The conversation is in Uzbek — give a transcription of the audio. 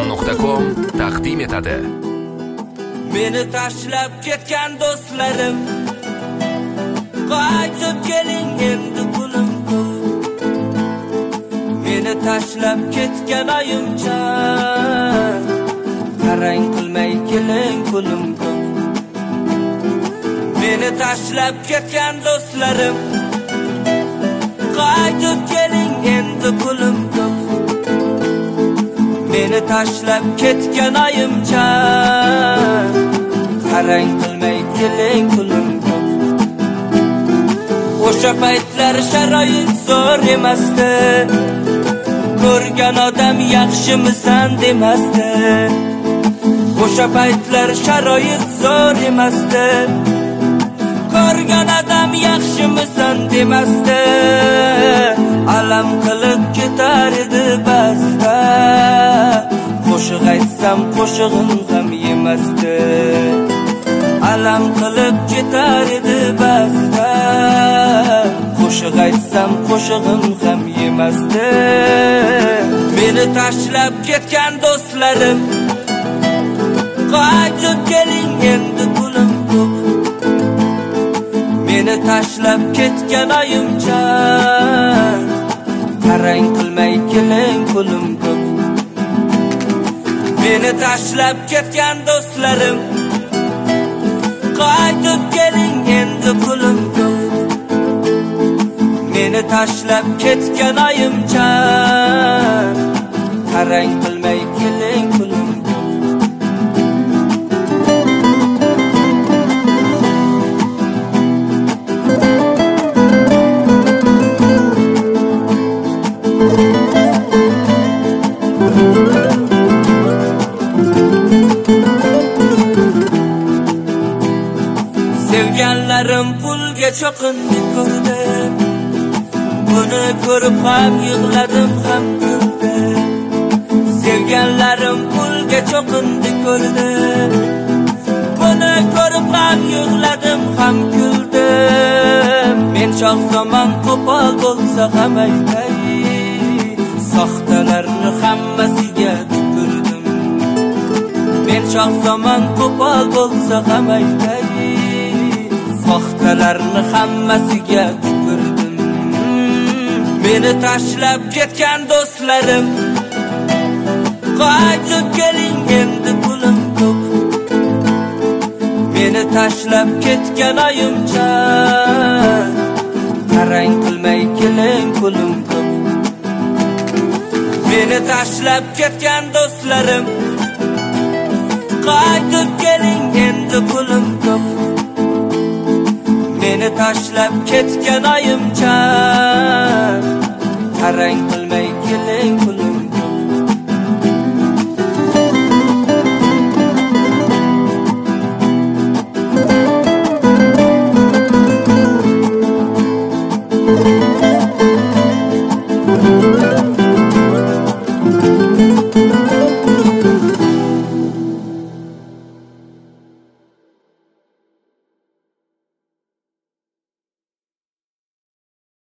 Asalom.com taqdim etadi. Meni tashlab ketgan do'stlarim, qaytib keling endi pulim ko'p. Meni tashlab ketgan oyimcha, qarang qilmay keling pulim ko'p. Meni tashlab ketgan do'stlarim, qaytib keling endi pulim ko'p. Meni tashlab ketgan oyimcha, qarang qilmay keling pulim ko'p. O'sha paytlar sharoit zo'r emasdi, ko'rgan odam yaxshimisan demasdi. O'sha paytlar sharoit zo'r emasdi, ko'rgan odam yaxshimisan demasdi. Alam qilib ketar edi ba'zida, qo'shiq aytsam qo'shig'im ham yemasdi. Alam qilib ketar edi ba'zida, qo'shiq aytsam qo'shig'im ham yemasdi. Meni tashlab ketgan do'stlarim, qaytib keling endi pulim ko'p. Meni tashlab ketgan oyimcha, qarang qilmay keling pulim ko'p. Meni tashlab ketgan do'stlarim, qaytib keling endi pulim ko'p. Meni tashlab ketgan oyimcha, qarang qilmay keling pulim ko'p. Sevganlarim pulga cho'qindi ko'rdim, buni ko'rib ham yig'ladim ham kuldim. Sevganlarim pulga cho'qindi ko'rdim, buni ko'rib ham yig'ladim ham kuldim. Men shoh zamon qo'pol bo'lsa ham aytay, soxtalarni hammasiga tupurdim. Men shoh zamon qo'pol bo'lsa ham aytay, soxtalarni hammasiga tupurdim. Meni tashlab ketgan do'stlarim, qaytib keling endi pulim ko'p. Meni tashlab ketgan oyimcha, qarang qilmay keling pulim ko'p. Meni tashlab ketgan do'stlarim, qaytib keling endi pulim ko'p. Meni tashlab ketgan oyimcha, qarang qilmay keling.